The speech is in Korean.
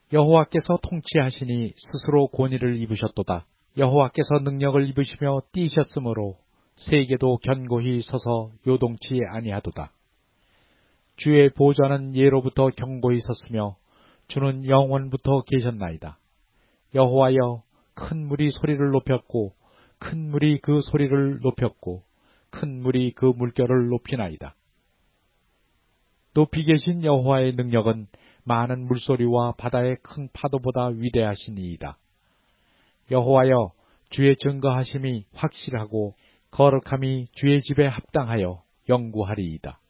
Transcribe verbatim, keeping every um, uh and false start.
여호와께서 통치하시니 스스로 권위를 입으셨도다. 여호와께서 능력을 입으시며 뛰셨으므로 세계도 견고히 서서 요동치 아니하도다. 주의 보좌는 예로부터 견고히 섰으며 주는 영원부터 계셨나이다. 여호와여, 큰 물이 소리를 높였고 큰 물이 그 소리를 높였고 큰 물이 그 물결을 높이나이다. 높이 계신 여호와의 능력은 많은 물소리와 바다의 큰 파도보다 위대하시니이다. 여호와여, 주의 증거하심이 확실하고 거룩함이 주의 집에 합당하여 영구하리이다.